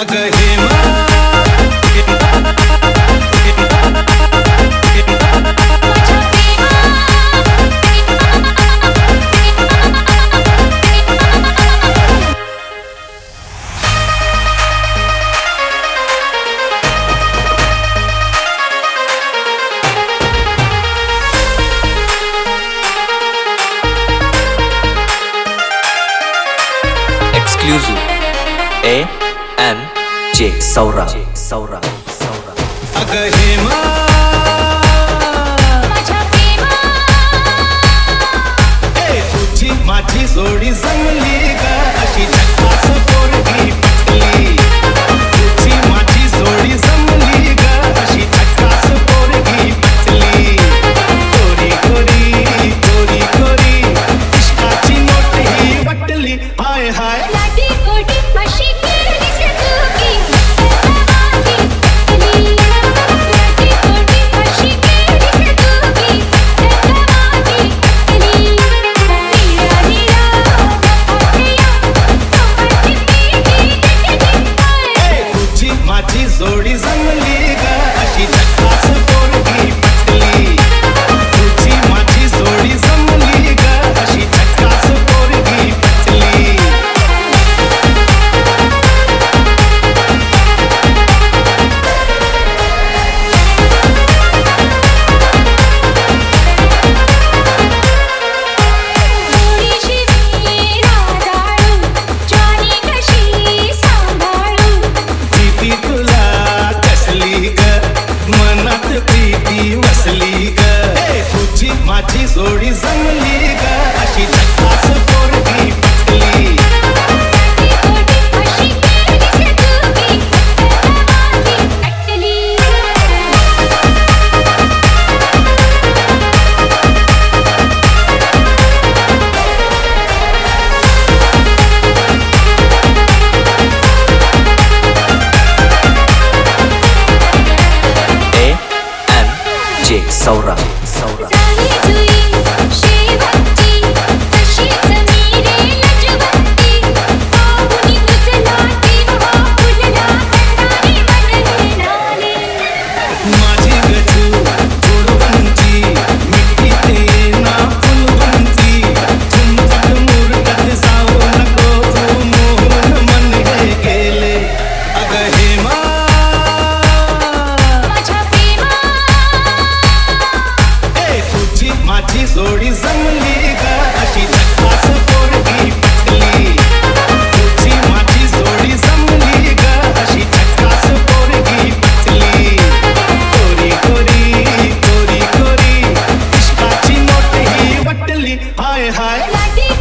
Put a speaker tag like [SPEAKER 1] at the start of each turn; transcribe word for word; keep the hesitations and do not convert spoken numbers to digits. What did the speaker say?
[SPEAKER 1] अगं Hema
[SPEAKER 2] Exclusive A N J Saura Saura Saura
[SPEAKER 1] अगं हेमा ए तुझी माझी जोडी जमली ग अशी झकास पोरगी पटली तुझी माझी जोडी जमली ग अशी झकास पोरगी पटली कोरी कोरी कोरी कोरी इश्काची नोट ही वटली हाय हाय माझी जोडी जमली ग अशी झकास पोरगी पटली तुझी माझी जोडी जमली ग अशी झकास पोरगी पटली माझी जोडी जमली ग अशी झकास पोरगी पटली
[SPEAKER 2] A N J Saura Saura माझी जोडी जमली ग अशी झकास पोरगी पटली तुझी माझी जोडी जमली ग अशी झकास पोरगी पटली कोरी कोरी कोरी कोरी इश्काची नोट ही वटली हाय हाय